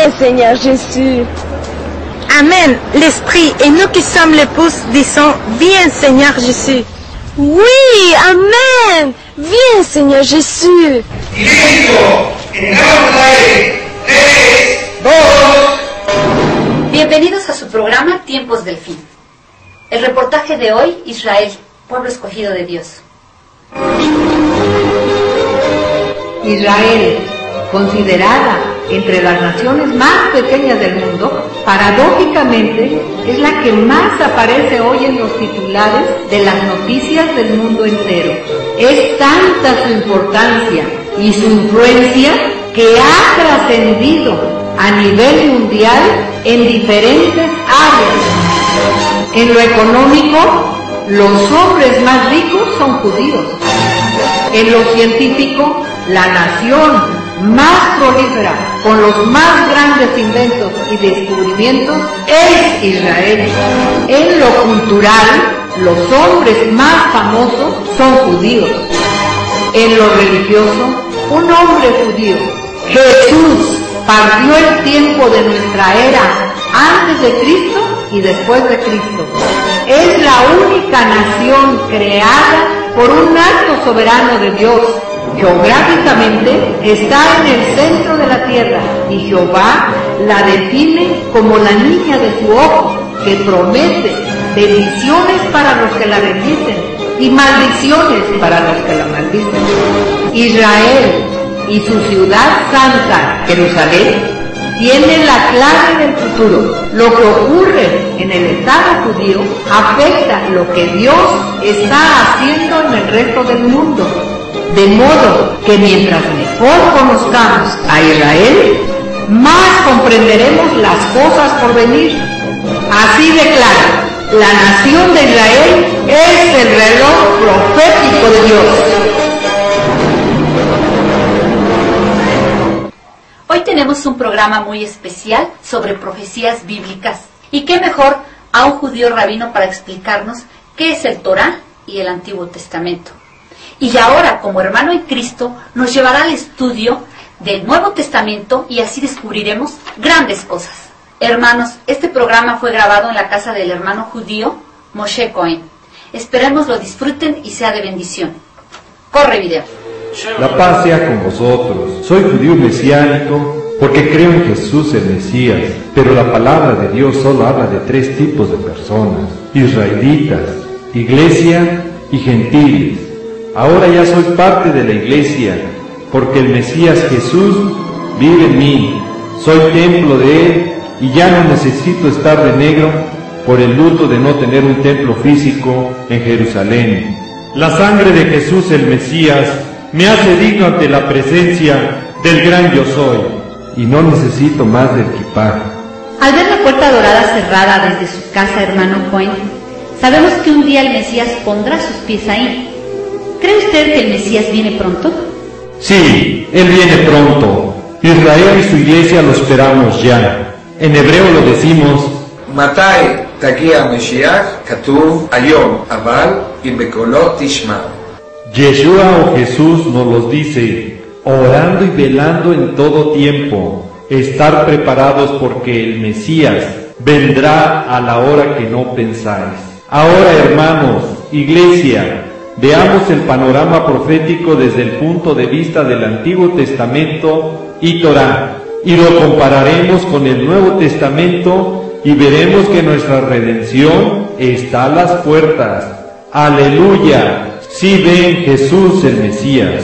Viens, Seigneur Jésus. Amen. L'Esprit et nous qui sommes l'épouse disons, viens, Seigneur Jésus. Oui, Amen. Viens, Seigneur Jésus. Bienvenidos a su programa Tiempos del Fin. El reportaje de hoy, Israel, pueblo escogido de Dios. Israel, considerada entre las naciones más pequeñas del mundo, paradójicamente es la que más aparece hoy en los titulares de las noticias del mundo entero. Es tanta su importancia y su influencia que ha trascendido a nivel mundial en diferentes áreas. En lo económico, los hombres más ricos son judíos. En lo científico, la nación más prolífera, con los más grandes inventos y descubrimientos, es Israel. En lo cultural, los hombres más famosos son judíos. En lo religioso, un hombre judío, Jesús, partió el tiempo de nuestra era antes de Cristo y después de Cristo. Es la única nación creada por un acto soberano de Dios. Geográficamente está en el centro de la tierra y Jehová la define como la niña de su ojo, que promete bendiciones para los que la bendicen y maldiciones para los que la maldicen. Israel y su ciudad santa, Jerusalén, tiene la clave del futuro. Lo que ocurre en el Estado judío afecta lo que Dios está haciendo en el resto del mundo. De modo que mientras mejor conozcamos a Israel, más comprenderemos las cosas por venir. Así de claro, la nación de Israel es el reloj profético de Dios. Hoy tenemos un programa muy especial sobre profecías bíblicas. Y qué mejor a un judío rabino para explicarnos qué es el Torá y el Antiguo Testamento. Y ahora, como hermano en Cristo, nos llevará al estudio del Nuevo Testamento y así descubriremos grandes cosas. Hermanos, este programa fue grabado en la casa del hermano judío Moshe Cohen. Esperemos lo disfruten y sea de bendición. Corre video. La paz sea con vosotros. Soy judío mesiánico porque creo en Jesús el Mesías, pero la palabra de Dios solo habla de tres tipos de personas: israelitas, iglesia y gentiles. Ahora ya soy parte de la iglesia, porque el Mesías Jesús vive en mí. Soy templo de Él y ya no necesito estar de negro por el luto de no tener un templo físico en Jerusalén. La sangre de Jesús el Mesías me hace digno ante la presencia del gran yo soy, y no necesito más del kipá. Al ver la puerta dorada cerrada desde su casa, hermano Cohen, sabemos que un día el Mesías pondrá sus pies ahí. ¿Cree usted que el Mesías viene pronto? Sí, Él viene pronto. Israel y su iglesia lo esperamos ya. En hebreo lo decimos: Matai tagia Mashiach katuv ayom aval im bekolot tishma. Yeshua o Jesús nos los dice, orando y velando en todo tiempo, estar preparados porque el Mesías vendrá a la hora que no pensáis. Ahora, hermanos, iglesia, veamos el panorama profético desde el punto de vista del Antiguo Testamento y Torá, y lo compararemos con el Nuevo Testamento y veremos que nuestra redención está a las puertas. ¡Aleluya! Sí, ven Jesús el Mesías.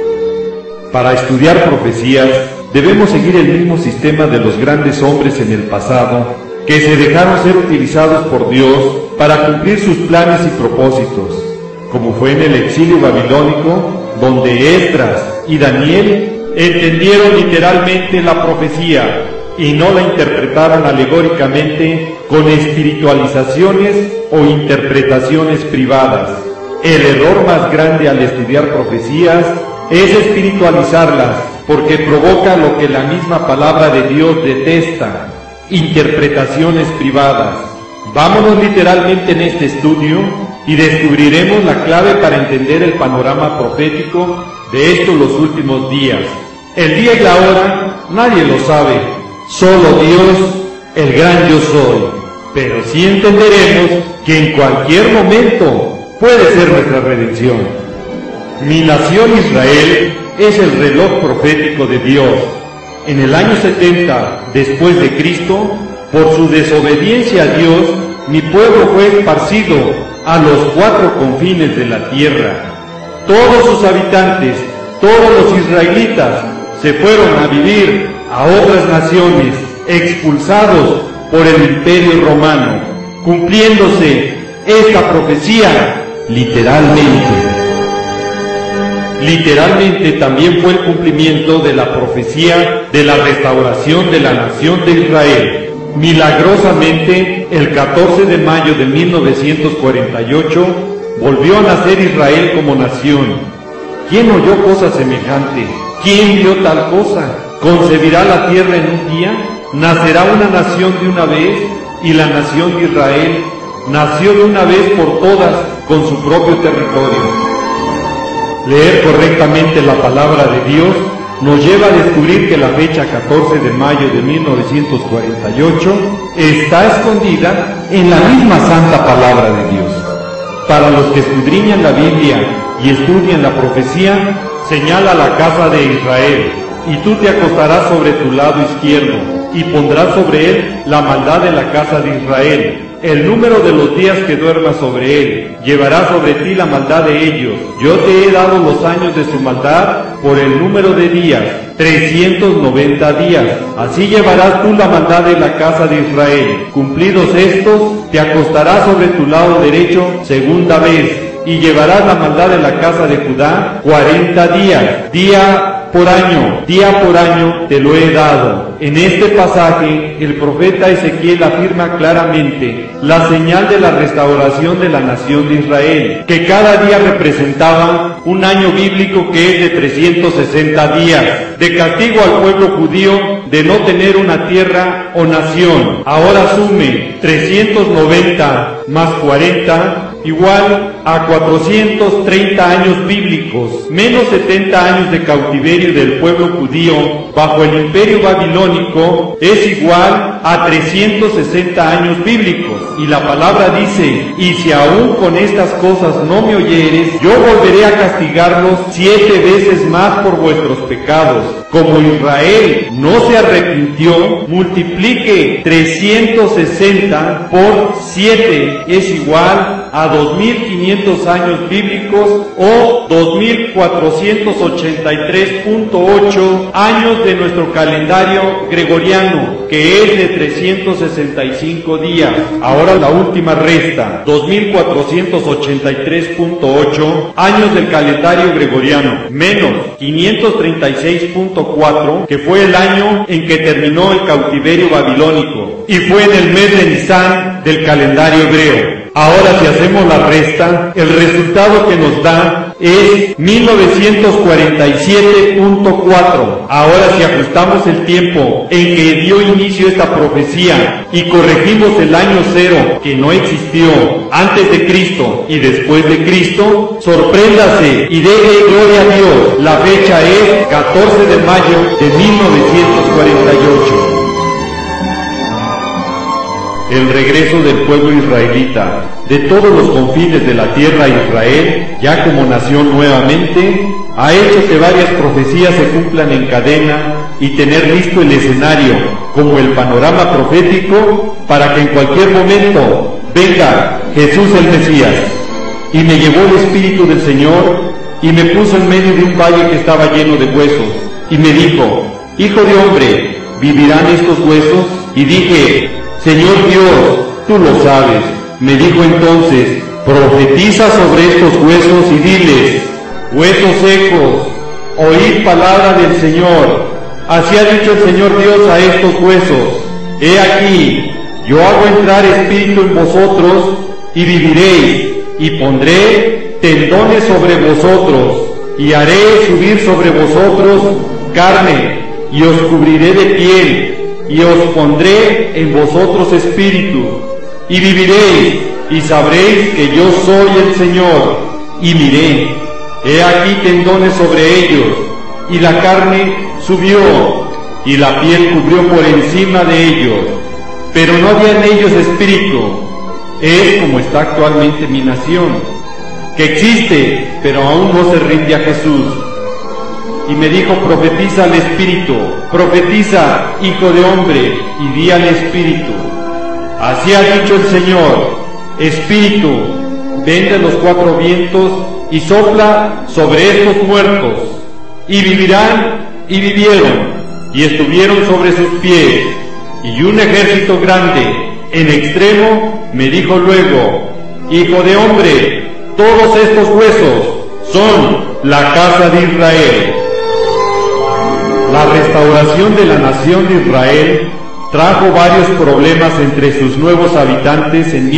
Para estudiar profecías, debemos seguir el mismo sistema de los grandes hombres en el pasado, que se dejaron ser utilizados por Dios para cumplir sus planes y propósitos, como fue en el exilio babilónico, donde Esdras y Daniel entendieron literalmente la profecía y no la interpretaron alegóricamente con espiritualizaciones o interpretaciones privadas. El error más grande al estudiar profecías es espiritualizarlas, porque provoca lo que la misma palabra de Dios detesta: interpretaciones privadas. Vámonos literalmente en este estudio y descubriremos la clave para entender el panorama profético de estos los últimos días. El día y la hora nadie lo sabe, Solo Dios, el gran yo soy. Pero sí entenderemos que en cualquier momento puede ser nuestra redención. Mi nación Israel es el reloj profético de Dios. En el año 70 después de Cristo, por su desobediencia a Dios, mi pueblo fue esparcido a los 4 confines de la tierra. Todos sus habitantes, todos los israelitas, se fueron a vivir a otras naciones, expulsados por el Imperio Romano, cumpliéndose esta profecía literalmente. Literalmente también fue el cumplimiento de la profecía de la restauración de la nación de Israel. Milagrosamente, el 14 de mayo de 1948, volvió a nacer Israel como nación. ¿Quién oyó cosa semejante? ¿Quién vio tal cosa? ¿Concebirá la tierra en un día? ¿Nacerá una nación de una vez? Y la nación de Israel nació de una vez por todas con su propio territorio. Leer correctamente la palabra de Dios nos lleva a descubrir que la fecha 14 de mayo de 1948 está escondida en la misma santa palabra de Dios. Para los que escudriñan la Biblia y estudian la profecía, señala la casa de Israel, y tú te acostarás sobre tu lado izquierdo, y pondrás sobre él la maldad de la casa de Israel. El número de los días que duermas sobre él, llevará sobre ti la maldad de ellos. Yo te he dado los años de su maldad por el número de días, 390 días. Así llevarás tú la maldad de la casa de Israel. Cumplidos estos, te acostarás sobre tu lado derecho segunda vez, y llevarás la maldad de la casa de Judá 40 días, día por año te lo he dado. En este pasaje, el profeta Ezequiel afirma claramente la señal de la restauración de la nación de Israel, que cada día representaba un año bíblico que es de 360 días, de castigo al pueblo judío de no tener una tierra o nación. Ahora sume 390 más 40, igual a 430 años bíblicos, menos 70 años de cautiverio del pueblo judío bajo el imperio babilónico, es igual a 360 años bíblicos. Y la palabra dice: y si aún con estas cosas no me oyeres, yo volveré a castigarlos 7 veces más por vuestros pecados. Como Israel no se arrepintió, multiplique 360 por 7, es igual a 2500 años bíblicos o 2483.8 años de nuestro calendario gregoriano, que es de 365 días. Ahora la última resta, 2483.8 años del calendario gregoriano, menos 536.4, que fue el año en que terminó el cautiverio babilónico, y fue en el mes de Nisan del calendario hebreo. Ahora, si hacemos la resta, el resultado que nos da es 1947.4. Ahora, si ajustamos el tiempo en que dio inicio esta profecía y corregimos el año 0 que no existió antes de Cristo y después de Cristo, sorpréndase y déle gloria a Dios. La fecha es 14 de mayo de 1948. El regreso del pueblo israelita de todos los confines de la tierra a Israel, ya como nación nuevamente, ha hecho que varias profecías se cumplan en cadena y tener listo el escenario como el panorama profético para que en cualquier momento venga Jesús el Mesías. Y me llevó el Espíritu del Señor y me puso en medio de un valle que estaba lleno de huesos, y me dijo: Hijo de hombre, ¿vivirán estos huesos? Y dije: Señor Dios, tú lo sabes. Me dijo entonces: profetiza sobre estos huesos y diles: huesos secos, oíd palabra del Señor. Así ha dicho el Señor Dios a estos huesos: he aquí, yo hago entrar espíritu en vosotros y viviréis, y pondré tendones sobre vosotros, y haré subir sobre vosotros carne, y os cubriré de piel, y os pondré en vosotros espíritu, y viviréis, y sabréis que yo soy el Señor. Y miré, he aquí tendones sobre ellos, y la carne subió, y la piel cubrió por encima de ellos, pero no había en ellos espíritu. Es como está actualmente mi nación, que existe, pero aún no se rinde a Jesús. Y me dijo: profetiza al espíritu, profetiza, hijo de hombre, y di al espíritu: así ha dicho el Señor, espíritu, ven de los cuatro vientos y sopla sobre estos muertos, y vivirán, y vivieron, y estuvieron sobre sus pies, y un ejército grande, en extremo, me dijo luego: hijo de hombre, todos estos huesos son la casa de Israel. La restauración de la nación de Israel trajo varios problemas entre sus nuevos habitantes en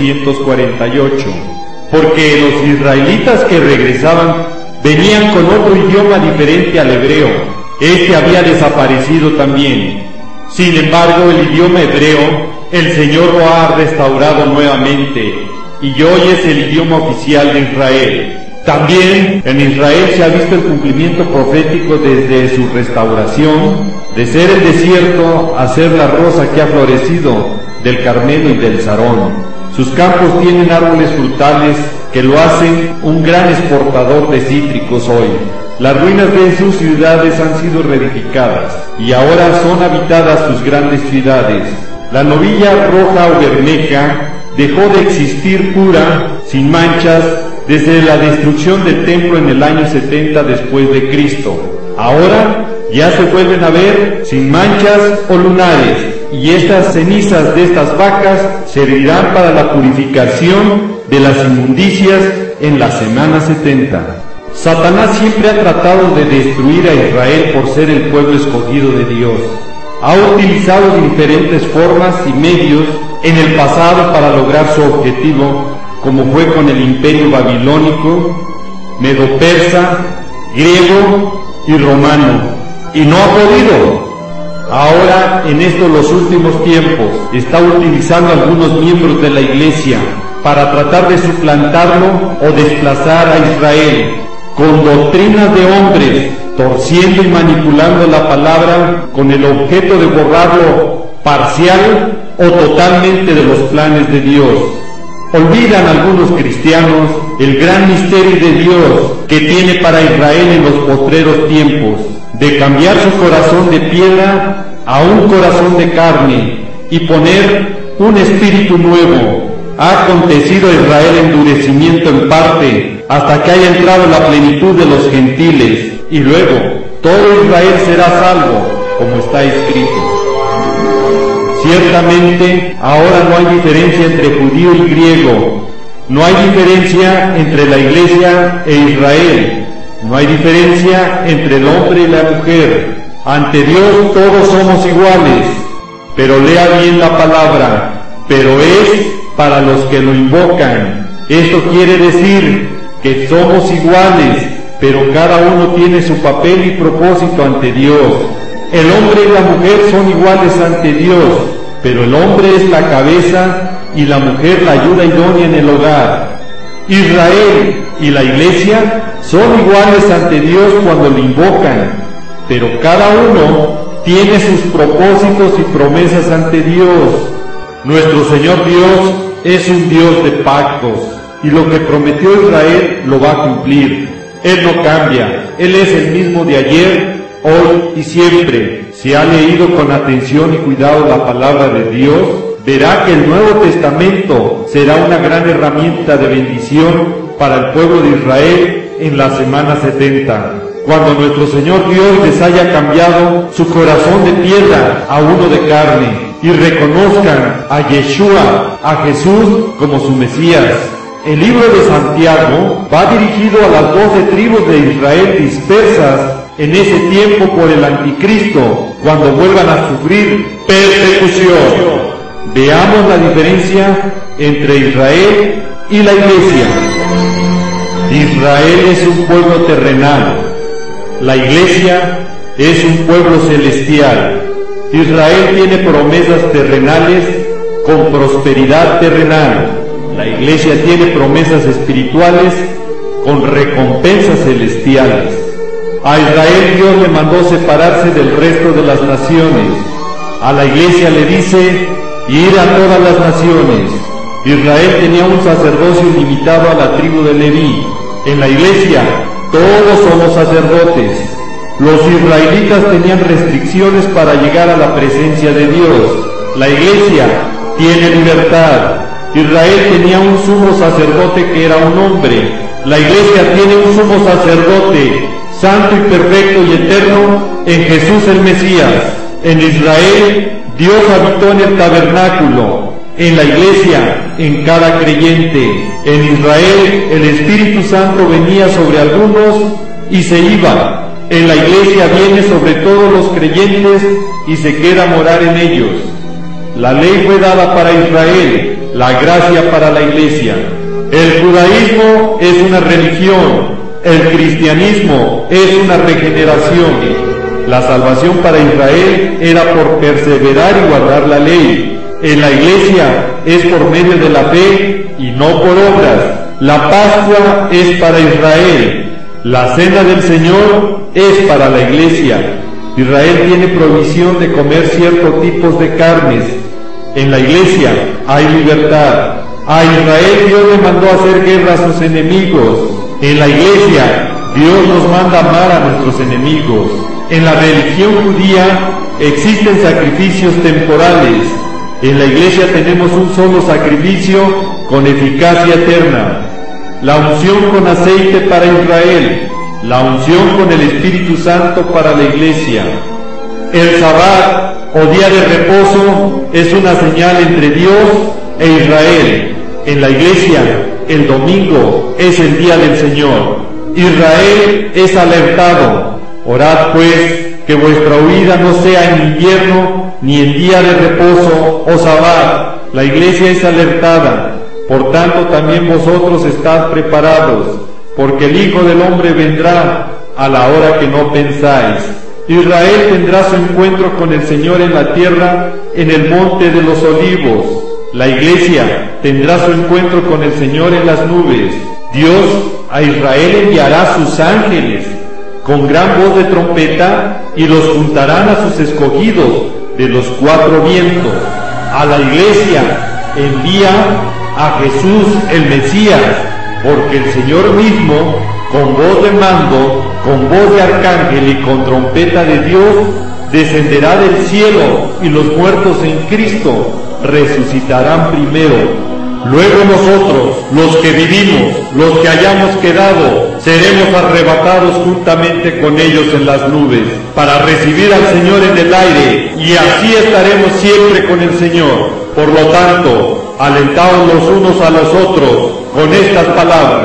1948, porque los israelitas que regresaban venían con otro idioma diferente al hebreo. Este había desaparecido también. Sin embargo, el idioma hebreo, el Señor lo ha restaurado nuevamente, y hoy es el idioma oficial de Israel. También en Israel se ha visto el cumplimiento profético desde su restauración, de ser el desierto a ser la rosa que ha florecido del Carmelo y del Sarón. Sus campos tienen árboles frutales que lo hacen un gran exportador de cítricos hoy. Las ruinas de sus ciudades han sido reedificadas y ahora son habitadas sus grandes ciudades. La novilla roja o bermeja dejó de existir pura, sin manchas, desde la destrucción del templo en el año 70 después de Cristo. Ahora ya se vuelven a ver sin manchas o lunares, y estas cenizas de estas vacas servirán para la purificación de las inmundicias en la semana 70. Satanás siempre ha tratado de destruir a Israel por ser el pueblo escogido de Dios. Ha utilizado diferentes formas y medios en el pasado para lograr su objetivo, como fue con el imperio babilónico, medo-persa, griego y romano, y no ha podido. Ahora, en estos los últimos tiempos, está utilizando algunos miembros de la iglesia para tratar de suplantarlo o desplazar a Israel, con doctrinas de hombres, torciendo y manipulando la palabra con el objeto de borrarlo parcial o totalmente de los planes de Dios. Olvidan algunos cristianos el gran misterio de Dios que tiene para Israel en los postreros tiempos, de cambiar su corazón de piedra a un corazón de carne y poner un espíritu nuevo. Ha acontecido a Israel endurecimiento en parte, hasta que haya entrado la plenitud de los gentiles, y luego todo Israel será salvo, como está escrito. Ciertamente, ahora no hay diferencia entre judío y griego, no hay diferencia entre la iglesia e Israel, no hay diferencia entre el hombre y la mujer. Ante Dios todos somos iguales, pero lea bien la palabra, pero es para los que lo invocan. Esto quiere decir que somos iguales, pero cada uno tiene su papel y propósito ante Dios. El hombre y la mujer son iguales ante Dios, pero el hombre es la cabeza y la mujer la ayuda idónea en el hogar. Israel y la iglesia son iguales ante Dios cuando lo invocan, pero cada uno tiene sus propósitos y promesas ante Dios. Nuestro Señor Dios es un Dios de pactos, y lo que prometió Israel lo va a cumplir. Él no cambia, Él es el mismo de ayer, hoy y siempre. Si ha leído con atención y cuidado la palabra de Dios, verá que el Nuevo Testamento será una gran herramienta de bendición para el pueblo de Israel en la semana 70, cuando nuestro Señor Dios les haya cambiado su corazón de piedra a uno de carne, y reconozcan a Yeshua, a Jesús, como su Mesías. El libro de Santiago va dirigido a las 12 tribus de Israel dispersas en ese tiempo por el anticristo, cuando vuelvan a sufrir persecución. Veamos la diferencia entre Israel y la iglesia. Israel es un pueblo terrenal, la iglesia es un pueblo celestial. Israel tiene promesas terrenales con prosperidad terrenal. La iglesia tiene promesas espirituales con recompensas celestiales. A Israel Dios le mandó separarse del resto de las naciones. A la iglesia le dice, ir a todas las naciones. Israel tenía un sacerdocio limitado a la tribu de Leví. En la iglesia, todos somos sacerdotes. Los israelitas tenían restricciones para llegar a la presencia de Dios. La iglesia tiene libertad. Israel tenía un sumo sacerdote que era un hombre. La iglesia tiene un sumo sacerdote, santo y perfecto y eterno, en Jesús el Mesías. En Israel, Dios habitó en el tabernáculo. En la iglesia, en cada creyente. En Israel, el Espíritu Santo venía sobre algunos y se iba. En la iglesia viene sobre todos los creyentes y se queda a morar en ellos. La ley fue dada para Israel, la gracia para la iglesia. El judaísmo es una religión, el cristianismo es una regeneración. La salvación para Israel era por perseverar y guardar la ley. En la iglesia es por medio de la fe y no por obras. La Pascua es para Israel. La cena del Señor es para la iglesia. Israel tiene provisión de comer ciertos tipos de carnes. En la iglesia hay libertad. A Israel Dios le mandó a hacer guerra a sus enemigos. En la iglesia Dios nos manda amar a nuestros enemigos. En la religión judía existen sacrificios temporales. En la iglesia tenemos un solo sacrificio con eficacia eterna. La unción con aceite para Israel, la unción con el Espíritu Santo para la iglesia. El Sabbat o día de reposo es una señal entre Dios e Israel. En la iglesia, el domingo es el día del Señor. Israel es alertado. Orad pues que vuestra huida no sea en invierno ni en día de reposo o Sabbat. La iglesia es alertada. Por tanto también vosotros estad preparados, porque el Hijo del Hombre vendrá a la hora que no pensáis. Israel tendrá su encuentro con el Señor en la tierra, en el monte de los olivos. La iglesia tendrá su encuentro con el Señor en las nubes. Dios a Israel enviará sus ángeles con gran voz de trompeta y los juntarán a sus escogidos de los cuatro vientos. A la iglesia envía a Jesús el Mesías, porque el Señor mismo, con voz de mando, con voz de arcángel y con trompeta de Dios, descenderá del cielo, y los muertos en Cristo resucitarán primero. Luego nosotros, los que vivimos, los que hayamos quedado, seremos arrebatados juntamente con ellos en las nubes, para recibir al Señor en el aire, y así estaremos siempre con el Señor. Por lo tanto, alentaos los unos a los otros con estas palabras.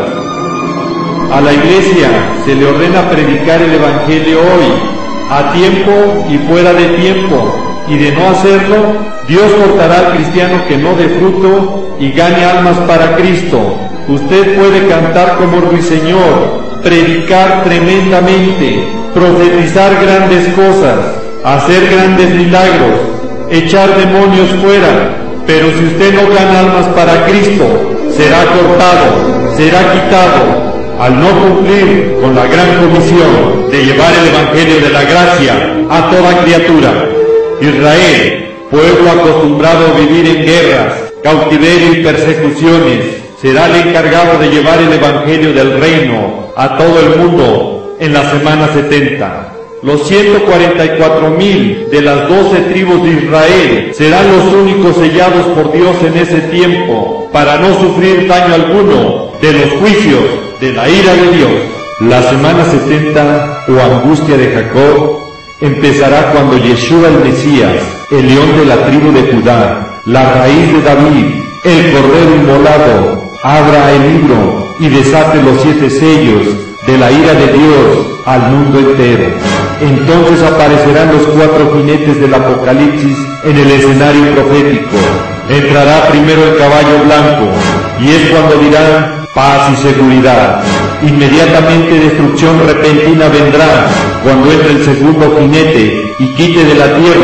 A la iglesia se le ordena predicar el Evangelio hoy, a tiempo y fuera de tiempo, y de no hacerlo, Dios cortará al cristiano que no dé fruto y gane almas para Cristo. Usted puede cantar como ruiseñor, predicar tremendamente, profetizar grandes cosas, hacer grandes milagros, echar demonios fuera, pero si usted no gana almas para Cristo, será cortado, será quitado, al no cumplir con la gran comisión de llevar el Evangelio de la gracia a toda criatura. Israel, pueblo acostumbrado a vivir en guerras, cautiverio y persecuciones, será el encargado de llevar el Evangelio del reino a todo el mundo en la semana 70. Los 144,000 de las 12 tribus de Israel serán los únicos sellados por Dios en ese tiempo, para no sufrir daño alguno de los juicios de la ira de Dios. La semana 70 o angustia de Jacob empezará cuando Yeshua el Mesías, el león de la tribu de Judá, la raíz de David, el cordero inmolado, abra el libro y desate los 7 sellos de la ira de Dios al mundo entero. Entonces aparecerán los 4 jinetes del Apocalipsis en el escenario profético. Entrará primero el caballo blanco, y es cuando dirán paz y seguridad. Inmediatamente destrucción repentina vendrá cuando entre el segundo jinete y quite de la tierra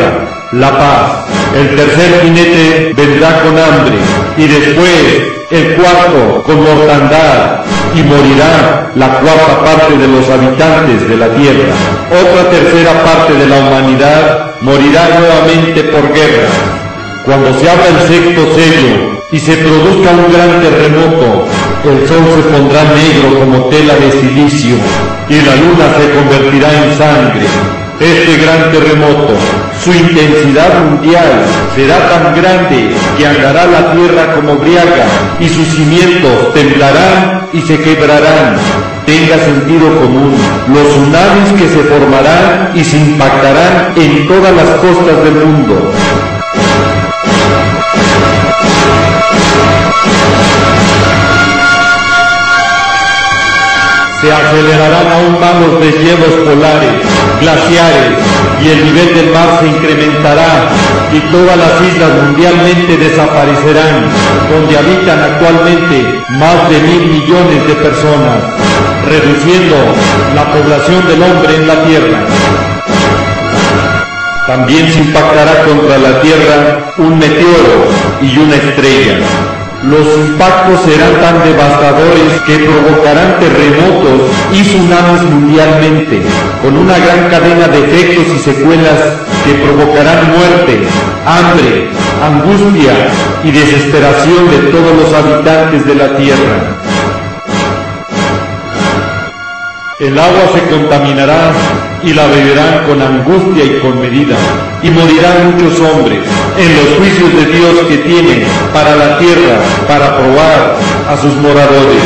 la paz. El tercer jinete vendrá con hambre, y después el cuarto con mortandad, y morirá la cuarta parte de los habitantes de la tierra. Otra tercera parte de la humanidad morirá nuevamente por guerra. Cuando se abra el sexto sello y se produzca un gran terremoto, el sol se pondrá negro como tela de silicio, y la luna se convertirá en sangre. Este gran terremoto, su intensidad mundial será tan grande que andará la tierra como briaga, y sus cimientos temblarán y se quebrarán. Tenga sentido común, los tsunamis que se formarán y se impactarán en todas las costas del mundo. Se acelerarán aún más los deshielos polares, glaciares, y el nivel del mar se incrementará, y todas las islas mundialmente desaparecerán, donde habitan actualmente más de 1.000 millones de personas, reduciendo la población del hombre en la Tierra. También se impactará contra la Tierra un meteoro y una estrella. Los impactos serán tan devastadores que provocarán terremotos y tsunamis mundialmente, con una gran cadena de efectos y secuelas que provocarán muerte, hambre, angustia y desesperación de todos los habitantes de la tierra. El agua se contaminará y la beberán con angustia y con medida, y morirán muchos hombres en los juicios de Dios que tiene para la tierra, para probar a sus moradores.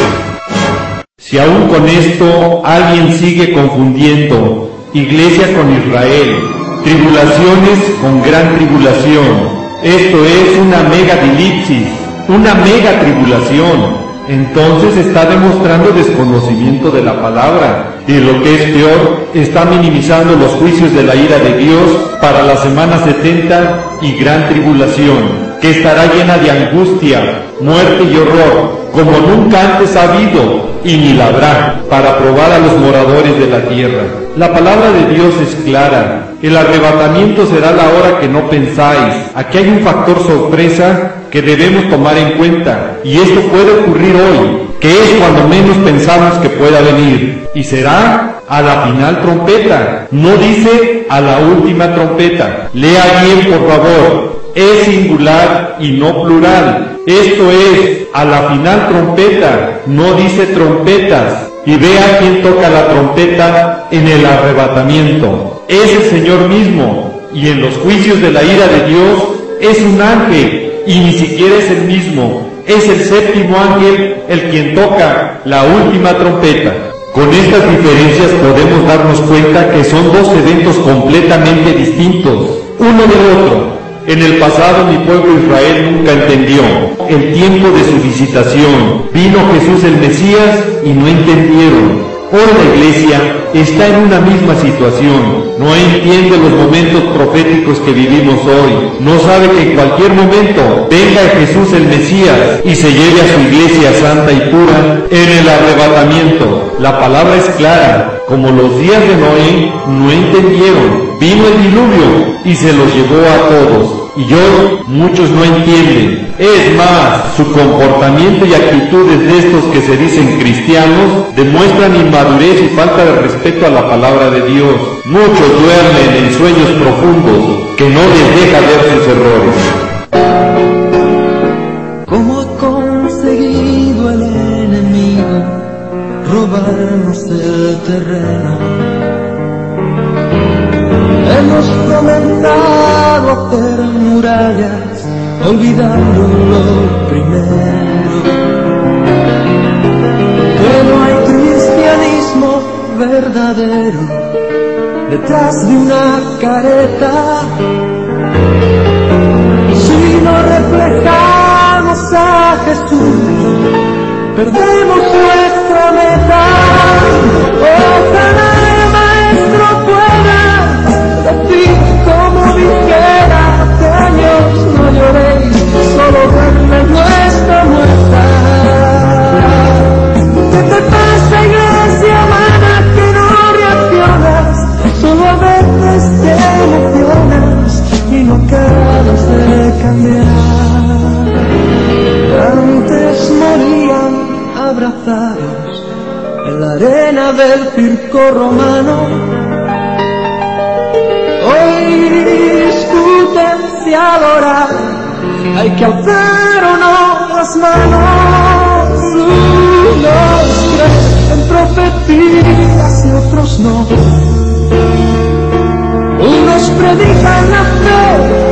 Si aún con esto alguien sigue confundiendo iglesia con Israel, tribulaciones con gran tribulación, esto es una megadilipsis, una mega tribulación, entonces está demostrando desconocimiento de la palabra, y lo que es peor, está minimizando los juicios de la ira de Dios para la semana 70 y gran tribulación, que estará llena de angustia, muerte y horror, como nunca antes ha habido, y ni la habrá, para probar a los moradores de la tierra. La palabra de Dios es clara. El arrebatamiento será la hora que no pensáis. Aquí hay un factor sorpresa que debemos tomar en cuenta, y esto puede ocurrir hoy, que es cuando menos pensamos que pueda venir, y será a la final trompeta. No dice a la última trompeta. Lea bien, por favor. Es singular y no plural. Esto es a la final trompeta, no dice trompetas. Y vea quién toca la trompeta en el arrebatamiento. Es el Señor mismo, y en los juicios de la ira de Dios es un ángel, y ni siquiera es el mismo. Es el séptimo ángel el quien toca la última trompeta. Con estas diferencias podemos darnos cuenta que son dos eventos completamente distintos, uno del otro. En el pasado mi pueblo Israel nunca entendió el tiempo de su visitación. Vino Jesús el Mesías y no entendieron. Hoy la iglesia está en una misma situación. No entiende los momentos proféticos que vivimos hoy. No sabe que en cualquier momento venga Jesús el Mesías y se lleve a su iglesia santa y pura en el arrebatamiento. La palabra es clara. Como los días de Noé no entendieron. Vino el diluvio y se los llevó a todos. Y hoy muchos no entienden. Es más, su comportamiento y actitudes de estos que se dicen cristianos demuestran inmadurez y falta de respeto a la palabra de Dios. Muchos duermen en sueños profundos que no les deja ver sus errores. ¿Cómo ha conseguido el enemigo robarnos el terreno? Hemos comenzado a hacer murallas, olvidando lo primero. Que no hay cristianismo verdadero detrás de una careta. Si no reflejamos a Jesús, perdemos nuestra meta. Ojalá el maestro pueda decir como dijera: años no lloréis, solo verme nuestra muerta. ¿Qué te pasa, iglesia humana, que no reaccionas? Solo a veces te emocionas y no cambiar. Antes morían abrazados en la arena del circo romano. Hoy discuten si adorar hay que alzar o no las manos. Unos creen en profecías y otros no. Unos predican la fe